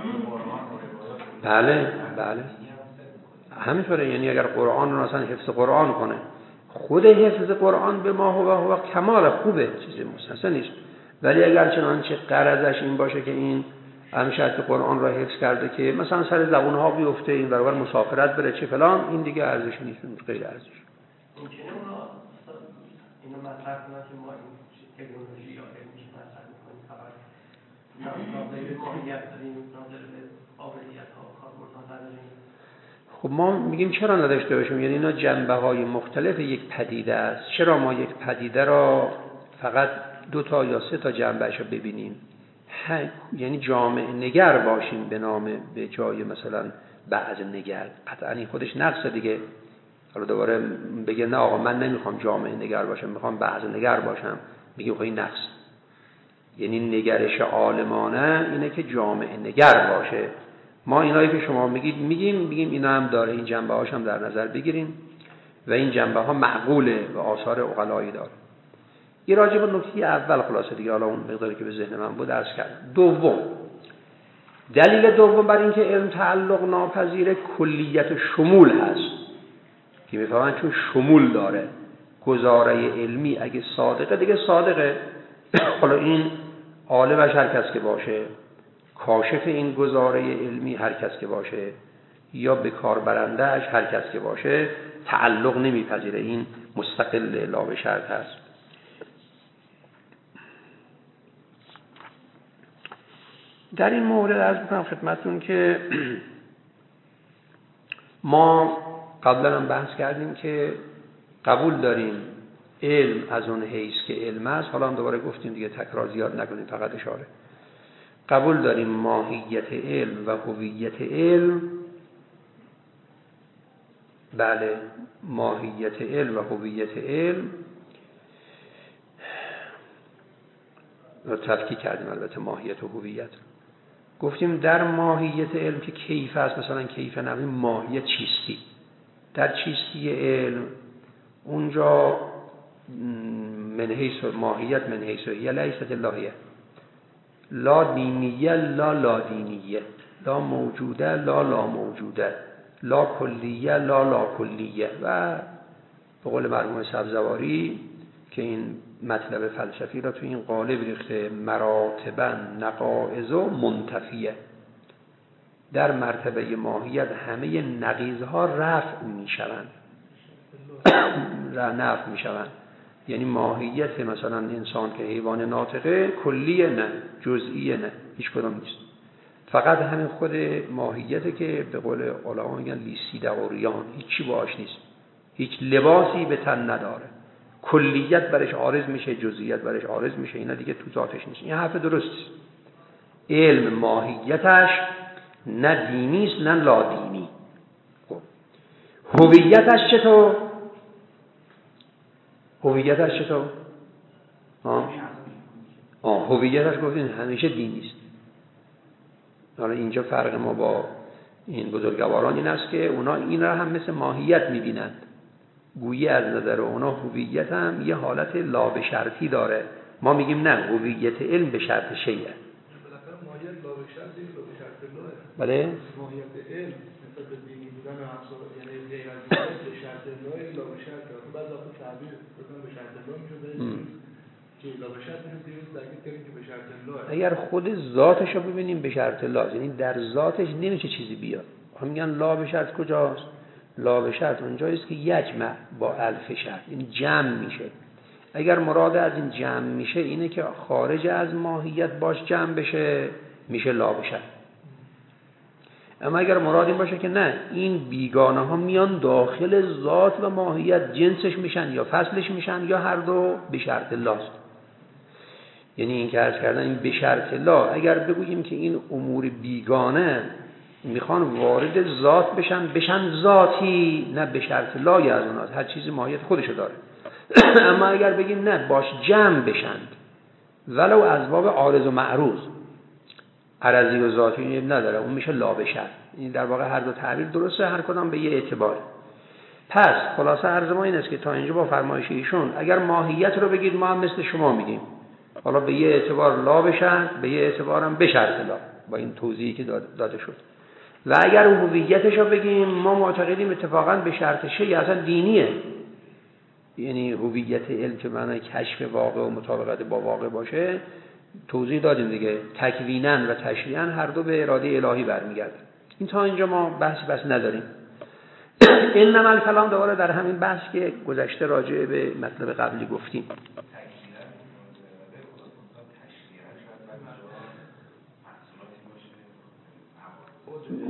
بله بله همینطوره. یعنی اگر قرآن رو مثلا حفظ قرآن کنه، خود حفظ قرآن به ما هو هو کمال خوبه، چیزی مستثنا نیست. ولی اگر چنانچه غرضش این باشه که این همیشه که قرآن را حفظ کرده که مثلا سر زبون ها بیفته، این برابر مسافرت بره چه فلان، این دیگه ارزش نیست، غیر ارزش. ممکنه اونا اینو مطرح کنن که ما این تکنولوژی یا علمش مطرح می‌کنیم، فقط ناظر به ماهیت داریم، ناظر به قابلیت ها و کاربردها نداریم؟ خب ما میگیم چرا نداشته باشیم؟ یعنی اینا جنبه های مختلف یک پدیده است. چرا ما یک پدیده را فقط دو تا یا سه تا جنبهش رو ببینیم؟ یعنی جامع نگر باشیم به نام به جای مثلا بعض نگر. قطعا این خودش نقصه دیگه. حالا دوباره بگه نه آقا من نمیخوام جامع نگر باشم، میخوام بعض نگر باشم، میگیم خب این نقص. یعنی نگرش عالمانه اینه که جامع نگر باشه. ما اینایی که شما میگید میگیم میگیم اینا هم داره، این جنبه هاش هم در نظر بگیریم و این جنبه ها معقوله و آثار عقلایی داره. یه راجع به نکته اول خلاصه دیگه، حالا اون مقداری که به ذهن من بود عرض کردم. دوم، دلیل دوم بر این که علم تعلق ناپذیر کلیت و شمول هست که میفهمن چون شمول داره. گزاره علمی اگه صادقه دیگه صادقه. حالا این عالمش هر کس که باشه، کاشف این گزاره علمی هر کس که باشه، یا به کار برندهش هر کس که باشه، تعلق نمیپذیره. این مستقل لا به شرط هست. در این مورد عرض میکنم خدمتتون که ما قبلا هم بحث کردیم که قبول داریم علم از اون حیث که علم است. حالا هم دوباره گفتیم دیگه، تکرار زیاد نکنیم، فقط اشاره. قبول داریم ماهیت علم و هویت علم. بله، ماهیت علم و هویت علم رو تفکیک کردیم. البته ماهیت و هویت گفتیم در ماهیت علم که کیف است، مثلا کیف نقلی ماهیت چیستی. در چیستی علم اونجا من حیث ماهیت من حیث هی لیست اللهیه، لا دینیه لا لا دینیه، لا موجوده لا لا موجوده، لا کلیه لا لا کلیه. و به قول مرحوم سبزواری که این مطلب فلسفی را تو این قالب ریخته، مراتبا نقائض و منتفیه. در مرتبه ماهیت همه نقیضها رفع می شوند، نفع می شوند. یعنی ماهیت مثلا انسان که حیوان ناطقه کلیه نه، جزئیه نه، هیچ کدام نیست. فقط همین خود ماهیته که به قول علما میگن لیسیده اوریان، هیچی باش نیست، هیچ لباسی به تن نداره. کلیت برش عارض میشه، جزئیت برش عارض میشه، اینا دیگه تو ذاتش نیست. این حرف درست است. علم ماهیتش نه دینی است نه لادینی. خب هویتش چطور؟ هویتش چطور؟ ها آه هویتش گفتین همیشه دینی است. حالا اینجا فرق ما با این بزرگواران این است که اونا این را هم مثل ماهیت میبینند. گویی از نظر اونا هویت هم یه حالت لا به شرطی داره. ما میگیم نه، هویت علم به شرط شیء. بالاخره ماهیت لا به شرطی لا به شرط لاه. بله؟ ماهیت علم مثل به دینی بودن افسار، یعنی غیر از دین به شرط لاه لا به شرط. بعد وقتی تعبیر بکنم به شرط لاه میشه که لا به شرط میشه دیگه تاکید کنیم که به شرط لاه. اگر خود ذاتش رو ببینیم به شرط لاه، یعنی در ذاتش نمیشه چیزی بیاد. هم میگن لا به شرط کجاست؟ لا به شرط اونجاییست که یجمع با الف شرط، این جمع میشه. اگر مراد از این جمع میشه اینه که خارج از ماهیت باش جمع بشه، میشه لا به شرط. اما اگر مراد این باشه که نه، این بیگانه ها میان داخل ذات و ماهیت، جنسش میشن یا فصلش میشن یا هر دو، به شرط لاست. یعنی این که عرض کردن این به شرط لا، اگر بگوییم که این امور بیگانه میخوان وارد ذات بشن، بشن ذاتی، نه به شرط لای از اوناست، هر چیزی ماهیت خودشو داره. اما اگر بگیم نه، باش جمع بشند ولو از باب عارض و معروض، عرضی و ذاتی نداره، اون میشه لا به شرط. این در واقع هر دو تعبیر درسته، هر کدام به یه اعتبار. پس خلاصه عرض ما این است که تا اینجا با فرمایش ایشون اگر ماهیت رو بگید ما هم مثل شما میگیم، حالا به یه اعتبار لا به شرط، به یه اعتبار هم به شرط لا، با این توضیحی که داده شد. و اگر هویتش رو بگیم ما معتقدیم اتفاقا به شرط شیء اصلا دینیه. یعنی هویت علم که معنی کشف واقع و مطابقت با واقع باشه، توضیح دادیم دیگه، تکویناً و تشریعاً هر دو به اراده الهی برمیگرده. این تا اینجا ما بحث بس نداریم. انما الکلام دوباره در همین بحث که گذشته راجع به مطلب قبلی گفتیم.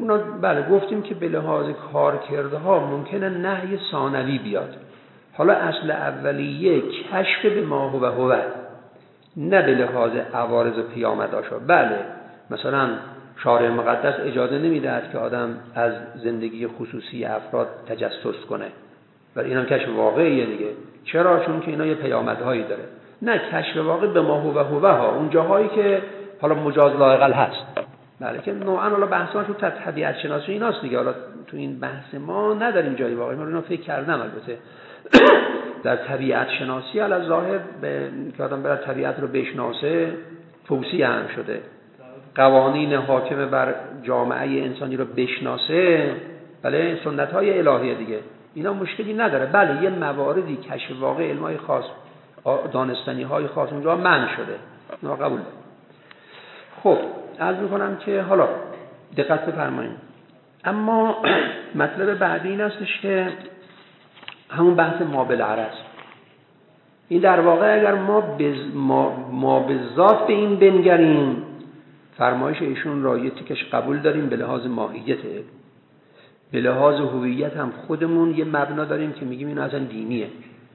اونا بله گفتیم که به لحاظ کارکردها ممکنه نهی ثانوی بیاد. حالا اصل اولیه کشف به ما هو هو، نه به لحاظ عوارض و پیامداشا. بله مثلا شارع مقدس اجازه نمیدهد که آدم از زندگی خصوصی افراد تجسس کنه، ولی اینا کشف واقعیه دیگه. چرا؟ چون که اینا یه پیامدهایی داره. نه کشف واقع به ما هو هو ها، اون جاهایی که حالا مجاز لااقل هست. بله که نوعا حالا بحث ما تو طبیعت شناسی ایناست دیگه. حالا تو این بحث ما نداریم جایی واقعی، من اینو فکر کردم البته در طبیعت شناسی علی ظاهر به که آدم برای طبیعت رو بشناسه توصیه هم شده، قوانین حاکم بر جامعه انسانی رو بشناسه. بله سنت های الهیه دیگه، اینا مشکلی نداره. بله یه مواردی کشف واقع علمای خاص دانستنی های خاص اونجا منع شده، اینا قبول دارم. خب عرض میکنم که حالا دقت بفرمایید. اما مطلب بعدی این هستش که همون بحث ما بالعرض، این در واقع اگر ما بز... ما, ما به ذات به این بنگریم، فرمایش ایشون را یه تیکش قبول داریم به لحاظ ماهیت، به لحاظ هویت هم خودمون یه مبنا داریم که میگیم این اصلا دینیه.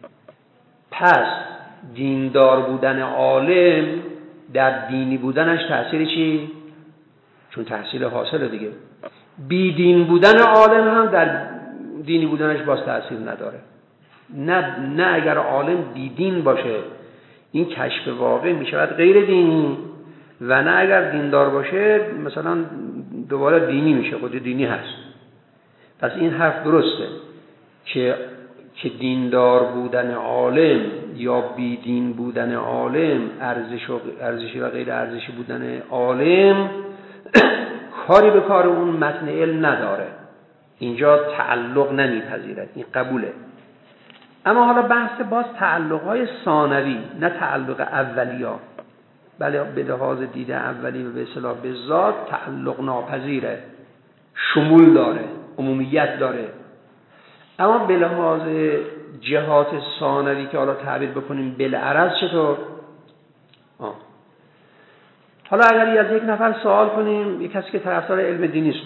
پس دیندار بودن عالم در دینی بودنش تأثیر چی؟ چون تحصیل حاصله دیگه. بی دین بودن عالم هم در دینی بودنش باز تأثیر نداره. نه نه اگر عالم بی دین باشه این کشف واقع میشود غیر دینی، و نه اگر دیندار باشه مثلا دوباره دینی میشه، خود دینی هست. پس این حرف درسته که که دیندار بودن عالم یا بی دین بودن عالم، ارزش و ارزشی و غیر ارزشی بودن عالم کاری به کار اون متن علم نداره. اینجا تعلق نمیپذیرد، این قبوله. اما حالا بحث باز تعلق‌های ثانوی، نه تعلق اولیا. بله به لحاظ دیده اولی و به اصطلاح به ذات تعلق ناپذیره، شمول داره، عمومیت داره. اما به لحاظ جهات ثانوی که حالا تعبیر بکنیم بالعرض چطور؟ آه. حالا اگر از یک نفر سوال کنیم، یک کسی که طرفدار علم دینی است،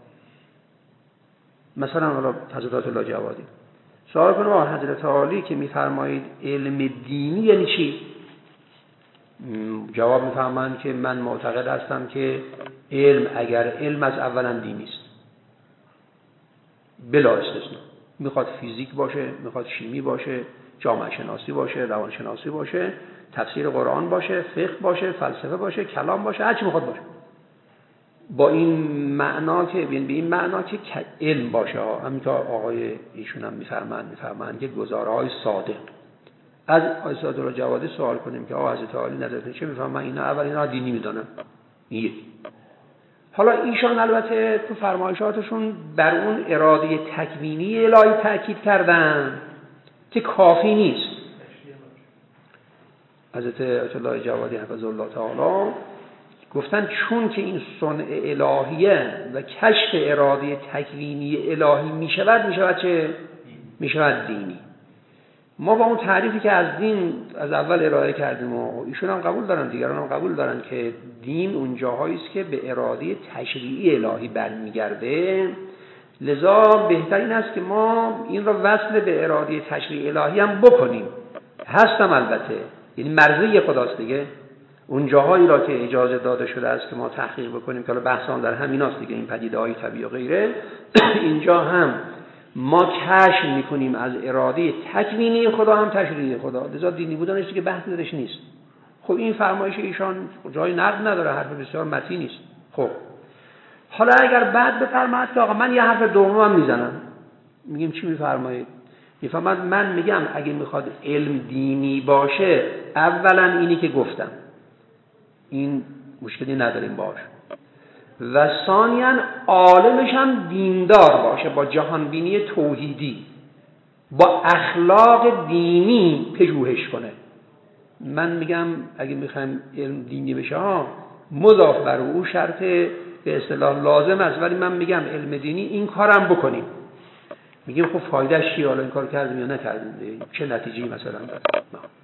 مثلا حالا حضرت الله جوادی، سوال کنیم آقا حضرت عالی که میفرمایید علم دینی یعنی چی؟ جواب میفرمایند که من معتقد هستم که علم اگر علم از اولا دینی است بلا استثناء. میخواد فیزیک باشه، میخواد شیمی باشه، جامعه شناسی باشه، روان شناسی باشه، تفسیر قرآن باشه، فقه باشه، فلسفه باشه، کلام باشه، هر چی میخواد باشه. با این معنا که به این معنا که علم باشه. همین که آقای ایشون هم میفرمایند میفرمایند که گزارهای صادق. از حضرت الله جوادی سوال کنیم که آقا حضرت عالی نظرتون چه میفرمایند؟ اینا اول اینا دینی میدونن. یک حالا ایشان البته تو فرمایشاتشون بر اون اراده تکوینی الهی تاکید کردن که کافی نیست. حضرت آیت الله جوادی حفظه الله تعالی گفتن چون که این صنع الهیه و کشف اراده تکوینی الهی میشود میشود چه؟ میشود دینی. ما با اون تعریفی که از دین از اول ارائه کردیم و ایشون هم قبول دارن، دیگران هم قبول دارن که دین اون جاهایی است که به اراده تشریعی الهی برمیگرده. لذا بهتر این است که ما این را وصل به اراده تشریعی الهی هم بکنیم. هستم البته، یعنی مرضی خداست دیگه. اون جاهایی را که اجازه داده شده است که ما تحقیق بکنیم که حالا بحثان در همیناست دیگه، این پدیده‌های طبیعی و غیره، اینجا هم ما کشف میکنیم از اراده تکوینی خدا هم تشریعی خدا. لذا دینی بودنش دیگه بحث درش نیست. خب این فرمایش ایشان جای نقد نداره، حرف بسیار متین نیست. خب حالا اگر بعد بفرماید که آقا من یه حرف دومم میزنم، میگیم چی میفرمایید؟ میفرماید من میگم اگه میخواد علم دینی باشه اولا اینی که گفتم، این مشکلی نداریم باش، و ثانیاً عالمش هم دیندار باشه، با جهانبینی توحیدی، با اخلاق دینی پژوهش کنه. من میگم اگه میخوایم علم دینی بشه ها مضاف بر او شرط به اصطلاح لازم است، ولی من میگم علم دینی این کارم بکنیم. میگیم خب فایدهش چیه؟ حالا این کار کردیم یا نکردیم، چه نتیجه‌ای مثلا داره؟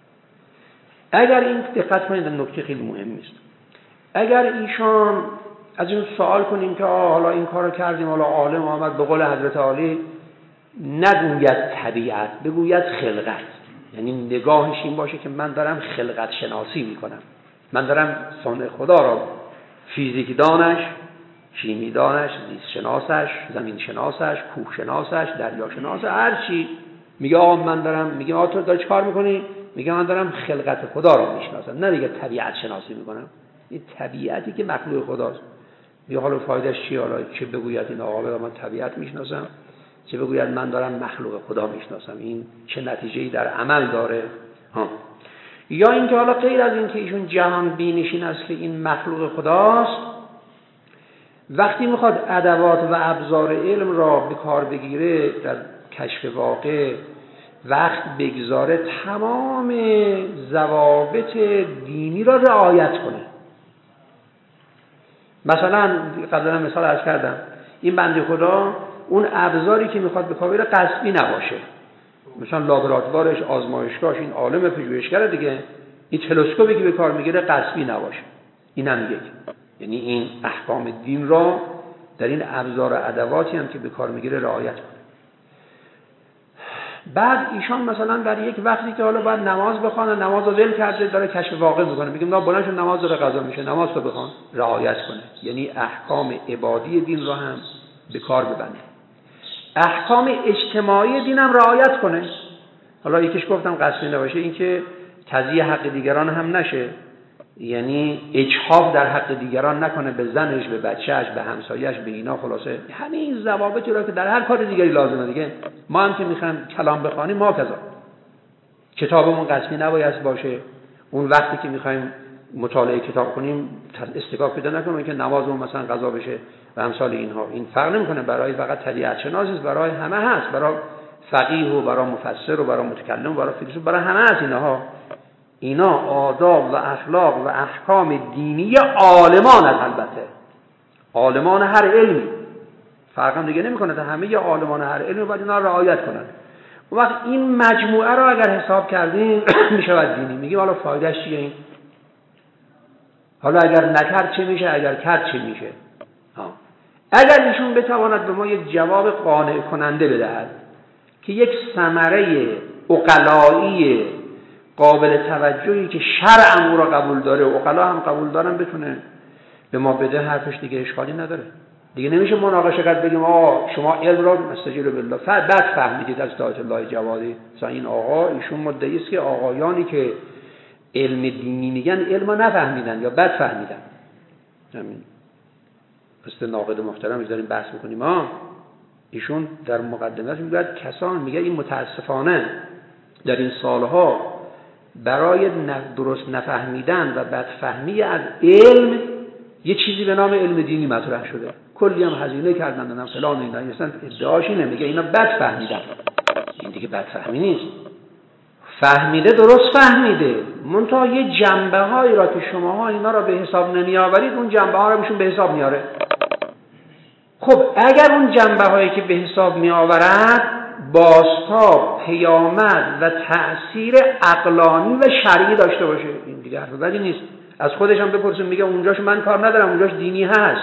اگر این دقت کنید نکته خیلی مهمی است. اگر ایشان از این سوال کنیم که آه حالا این کارو کردیم، حالا عالم آمد به قول حضرت عالی نگوید طبیعت، بگوید خلقت. یعنی نگاهش این باشه که من دارم خلقت شناسی میکنم، من دارم صنع خدا را، فیزیک دانش، شیمی دانش، زیست شناسش، زمین شناسش، کوه شناسش، دریا شناسش، هر چی میگه آقا من دارم، میگه آقا تو داری چه کار میکنی؟ میگه من دارم خلقت خدا را میشناسم، نه دیگه طبیعت شناسی میکنم. این طبیعتی که مخلوق خداست. میگه حالا فایدهش چیه؟ حالا چه بگوید این آقا من طبیعت میشناسم، چه بگوید من دارم مخلوق خدا میشناسم، این چه نتیجه‌ای در عمل داره؟ ها. یا اینکه حالا غیر از این که ایشون جهان بینشین است که این مخلوق خداست، وقتی میخواد ادوات و ابزار علم را به کار بگیره در کشف واقع، وقت بگذاره تمام ضوابط دینی را رعایت کنه. مثلا قبلا مثال عرض کردم، این بنده خدا اون ابزاری که میخواد به کار بگیره غصبی نباشه، مثلا لابراتوارش، آزمایشگاهش، این عالم پژوهشگر دیگه، این تلسکوپی که به کار میگیره غصبی نباشه. این هم یک، یعنی این احکام دین را در این ابزار و ادواتی هم که به کار میگیره رعایت کنه. بعد ایشان مثلا در یک وقتی که حالا باید نماز بخونه، نماز رو ول کرده داره کشف واقع میکنه، میگیم نه بلند شو نماز داره قضا میشه، نماز رو بخون، رعایت کنه. یعنی احکام عبادی دین را هم به کار ببنده، احکام اجتماعی دین هم رعایت کنه. حالا یکیش گفتم قصدی نباشه، این که تضییع حق دیگران هم نشه، یعنی اجحاف در حق دیگران نکنه، به زنش، به بچهش، به همسایه‌اش، به اینا، خلاصه همه این ضوابطی را که در هر کار دیگری لازمه دیگه. ما هم که میخوایم کلام بخوانیم ما کذا کتابمون قصدی نباید باشه، اون وقتی که میخوایم مطالعه کتاب کنیم استکاف پیدا نکنیم که نمازمون مثلا قضا بشه و امثال اینها. این فرق نمیکنه، برای فقط طبیعت شناس است، برای همه هست، برای فقیه و برای مفسر و برای متکلم و برای فیلسوف، برای همه هست اینها. اینا آداب و اخلاق و احکام دینی عالمان هست، البته عالمان هر علمی، فرق هم دیگه نمیکنه، تا همه عالمان هر علمی باید اینا رعایت کنن. اون وقت این مجموعه رو اگر حساب کردیم میشود دینی. میگیم حالا فایدهش چیه این؟ حالا اگر نکرد چه میشه، اگر کرد چه میشه؟ ها. اگر ایشون بتواند به ما یک جواب قانع کننده بدهد که یک ثمره عقلایی قابل توجهی که شرع او را قبول داره، عقلا هم قبول دارن، بتونه به ما بده، حرفش دیگه اشکالی نداره. دیگه نمیشه مناقشه کرد بگیم آه شما علم را مستجیر بالله بعد فهمیدید از طاعت الله جوادی. مثلا این آقا ایشون مدعی است که آقایانی که علم دینی میگن علم را نفهمیدن یا بد فهمیدن. همین است ناقد محترم داریم بحث میکنیم. ها ایشون در مقدمه‌اش میگه کسان، میگه این متاسفانه در این سالها برای درست نفهمیدن و بدفهمی از علم یه چیزی به نام علم دینی مطرح شده، کلی هم هزینه کردن دادن فلان اینا. مثلا ادعاش اینه، میگه اینا بد فهمیدن. این دیگه بدفهمی نیست، فهمیده، درست فهمیده، منتها یه جنبه هایی را که شماها اینا را به حساب نمی آورید، اون جنبه ها را میشون به حساب میاره. خب اگر اون جنبه هایی که به حساب می آورد بازتاب، پیامد و تأثیر عقلانی و شرعی داشته باشه، این دیگه حرف بدی نیست. از خودش هم بپرسیم، میگه اونجاش من کار ندارم، اونجاش دینی هست.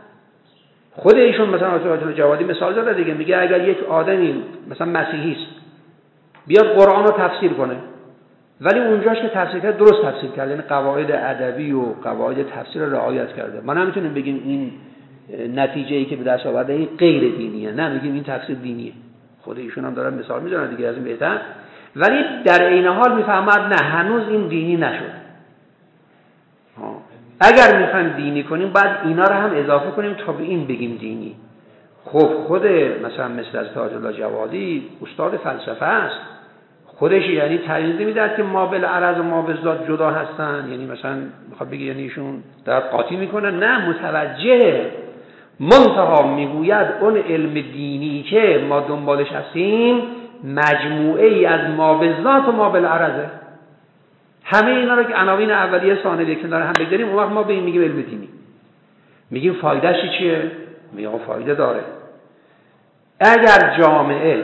خود ایشون مثلا آیت الله جوادی مثال زده دیگه، میگه اگر یک آدمی مثلا مسیحی است بیاد قرآن رو تفسیر کنه، ولی اونجاش که تفسیر کرده درست تفسیر کرده، یعنی قواعد ادبی و قواعد تفسیر رو رعایت کرده، ما نمیتونیم بگیم این نتیجه‌ای که به دست آورده این غیر دینیه، نه میگیم این تفسیر دینیه. خود ایشون هم دارن مثال میزنن دیگه، از این بهتر. ولی در عین حال میفهمد نه هنوز این دینی نشد. ها. اگر میخوایم دینی کنیم باید اینا رو هم اضافه کنیم تا به این بگیم دینی. خب خود مثلا مثل از تاج الله جوادی استاد فلسفه است، خودش یعنی تعیین میداد که ما بالعرض و ما بالذات جدا هستن، یعنی مثلا میخواد بگه یعنی ایشون در قاطی میکنه، نه متوجه، منتها میگوید اون علم دینی که ما دنبالش هستیم مجموعه ای از ما بالذات و ما بالعرضه. همه اینا رو که عناوین اولیه ثانویه که داره هم بگذاریم، اون وقت ما به این میگیم علم دینی. میگیم فایدهش چیه؟ میگم فایده داره. اگر جامعه،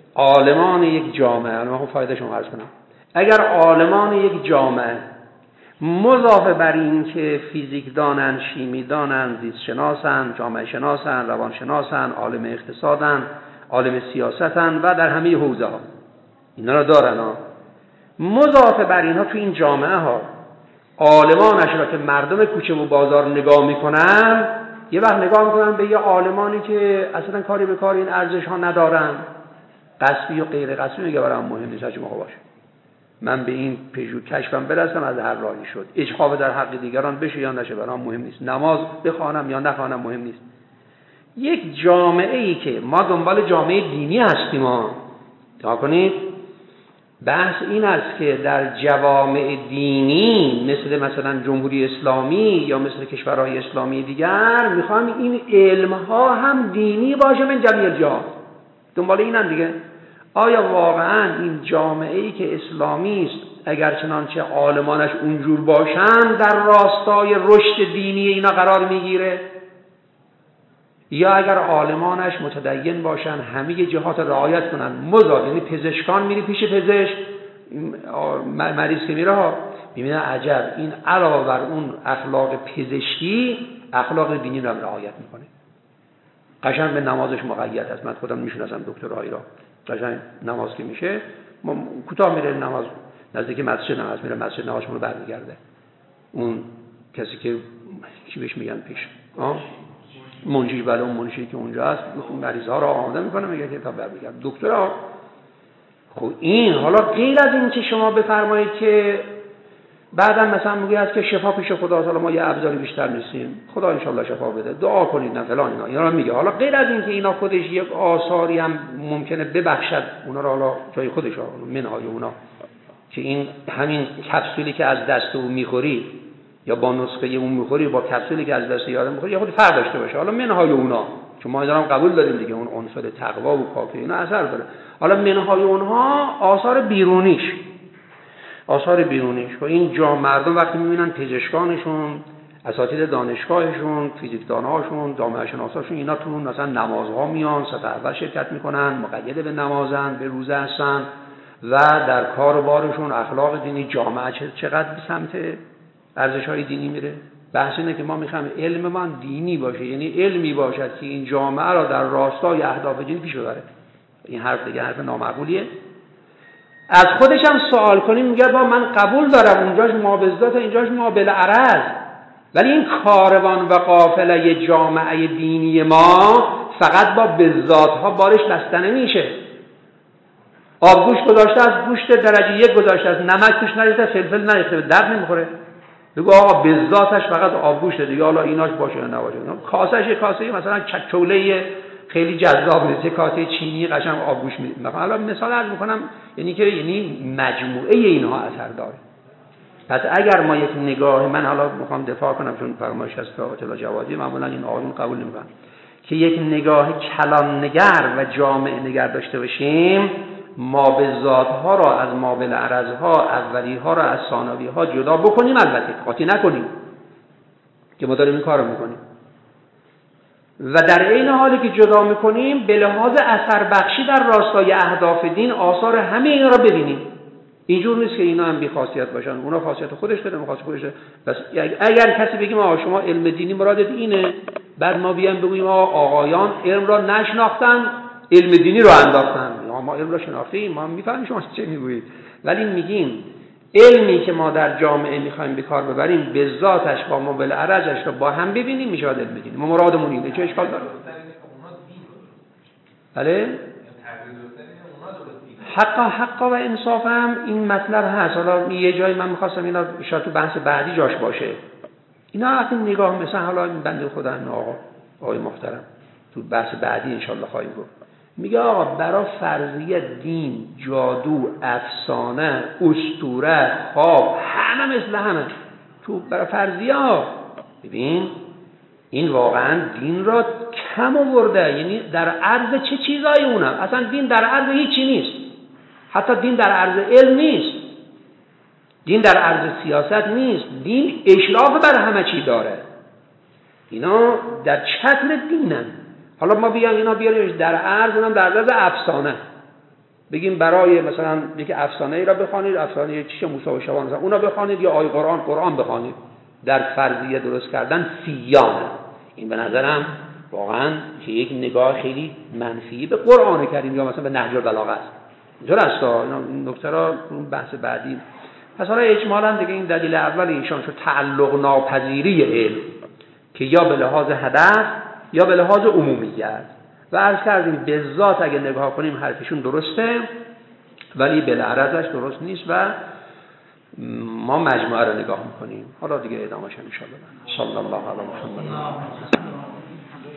عالمان یک جامعه، الان فایدهشون عرض کنم، اگر عالمان یک جامعه مضافه بر این که فیزیک دانن، شیمی دانن، زیست شناسن، جامعه شناسن، روان شناسن، عالم اقتصادن، عالم سیاستن و در همه حوزه ها اینا را دارن ها. مضافه بر اینها تو این جامعه ها عالمانش را که مردم کوچه و بازار نگاه میکنن، یه وقت نگاه میکنن به یه عالمانی که اصلا کاری به کار این ارزش ها ندارن، قصبی و غیر قصبی، میگه برام مهم نیست هرچی موقع باشه، من به این پیشو کشفم برسم از هر راهی شد، اجحاف در حق دیگران بشه یا نشه برام مهم نیست، نماز بخوانم یا نخوانم مهم نیست. یک جامعه ای که ما دنبال جامعه دینی هستیم ها، تا کنید بحث این است که در جوامع دینی مثل مثلا جمهوری اسلامی یا مثل کشورهای اسلامی دیگر میخوام این علم ها هم دینی باشه من جمیع جهات، دنبال اینن دیگه. آیا واقعا این جامعه ای که اسلامی است اگر چنانچه عالمانش اونجور باشن در راستای رشد دینی اینا قرار میگیره، یا اگر عالمانش متدین باشن همه جهات رعایت کنن مضاد، یعنی پزشکان میری پیش پزشک، مریض که میره ها میبینه عجب این علاوه بر اون اخلاق پزشکی اخلاق دینی رو هم رعایت میکنه، قشنگ به نمازش مقید است. من خودم میشناسم دکترایی را، قشنگ نماز که میشه کوتاه میره نماز نزدیک مسجد نماز میره، مسجد نمازشون رو برمیگرده. اون کسی که چی بهش میگن پیش آه منشی، بله اون منشی که اونجا هست مریض ها رو آماده میکنه، میگه که تا برمیگرد دکترا. خب این حالا غیر از این که شما بفرمایید که بعدا مثلا میگه از که شفا پیش خدا، حالا ما یه ابزاری بیشتر نیستیم، خدا ان شاء الله شفا بده، دعا کنید نه فلان اینا اینا رو میگه. حالا غیر از این که اینا خودش یک آثاری هم ممکنه ببخشد اونا رو، حالا جای خودش ها منهای اونا که این همین کپسولی که از دست او میخوری یا با نسخه اون میخوری با کپسولی که از دست یارو میخوری یه خود فرق داشته باشه، حالا منهای اونا چون ما دارم قبول داریم دیگه اون عنصر تقوا و پاکی اینا اثر داره، حالا منهای اونها آثار بیرونیش آثار بیرونیش و این جا مردم وقتی میبینن پزشکانشون، اساتید دانشگاهشون، فیزیکداناشون، جامعه شناساشون اینا تو مثلا نمازها میان سطح اول شرکت میکنن، مقید به نمازن، به روزه هستن و در کار و بارشون اخلاق دینی، جامعه چقدر به سمت ارزش‌های دینی میره. بحث اینه که ما میخوایم علم ما دینی باشه، یعنی علمی باشد که این جامعه را در راستای اهداف دینی پیش ببره. این حرف دیگه حرف نامعقولیه. از خودش هم سوال کنیم، میگه با من قبول دارم اونجاش ما به ذات اینجاش ما بالعرض، ولی این کاروان و قافله جامعه دینی ما فقط با بذات‌ها بارش بسته نمیشه. آبگوشت گذاشته از گوشت درجه یک گذاشته از نمک توش نریخته، فلفل نریخته، درد نمیخوره. بگو آقا بذاتش فقط آبگوشت دیگه، حالا ایناش باشه یا نباشه. کاسهش کاسه مثلا چکچوله خیلی جذاب نیست، کاسه چینی قشنگ آبگوشت میدیم. حالا مثال عرض میکنم یعنی که یعنی مجموعه اینها اثر داره. پس اگر ما یک نگاه، من حالا میخوام دفاع کنم چون فرمایش است آیت الله جوادی معمولا این آقایون قبول نمیکنن که یک نگاه کلان نگر و جامع نگر داشته باشیم، ما به ذات‌ها را از ما به عرض‌ها، اولی‌ها را از ثانوی‌ها جدا بکنیم، البته قاطی نکنیم که ما داریم این کارو میکنیم، و در عین حالی که جدا میکنیم به لحاظ اثر بخشی در راستای اهداف دین آثار همه اینا را ببینیم. اینجور نیست که اینا هم بی خاصیت باشن، اونا خاصیت خودش داره، خاصیت خودش داره. بس اگر کسی بگیم آقا شما علم دینی مرادت اینه، بعد ما بیایم بگیم آقا آقایان علم را نشناختن، علم دینی رو انداختن، ما علم را شناختیم، ما میفهمیم شما چه میگویید، ولی میگیم علمی که ما در جامعه میخوایم به کار ببریم به ذاتش با ما بالعرضش رو با هم ببینیم میشه علم بدیم. ما مرادمون اینه، چه اشکال داره؟ بله؟ حقا حقا و انصاف هم این مطلب هست. حالا یه جایی من میخواستم اینا شاید تو بحث بعدی جاش باشه. اینا وقتی نگاه مثلا حالا این بنده خدا آقا آقای محترم تو بحث بعدی انشالله خواهیم گفت، میگه آقا برای فرضیه دین، جادو، افسانه، اسطوره، خواب همه مثل همه تو برای فرضیه ها. ببین این واقعا دین را کم آورده، یعنی در عرض چه چیزایی اونم، اصلا دین در عرض هیچی نیست، حتی دین در عرض علم نیست، دین در عرض سیاست نیست، دین اشراف بر همه چی داره، اینا در چتر دینن. حالا ما بیام اینا بیاریمش در عرض، اونم در عرض افسانه، بگیم برای مثلا یک افسانه ای را بخوانید، افسانه چیش موسی و شبان مثلا اونا بخوانید، یا آیه قرآن قرآن بخوانید، در فرضیه درست کردن سیانه. این به نظرم واقعا که یک نگاه خیلی منفی به قرآن کریم یا مثلا به نهج البلاغه است. اینطور است. این نکته را اون بحث بعدی. پس حالا اجمالاً دیگه این دلیل اول ایشان شد تعلق ناپذیری علم که یا به لحاظ هدف یا به لحاظ عمومیت. و عرض کردیم به ذات اگه نگاه کنیم حرفشون درسته ولی بالعرضش درست نیست و ما مجموعه رو نگاه میکنیم. حالا دیگه ادامه‌اش ان شاء الله. صلی الله علی محمد.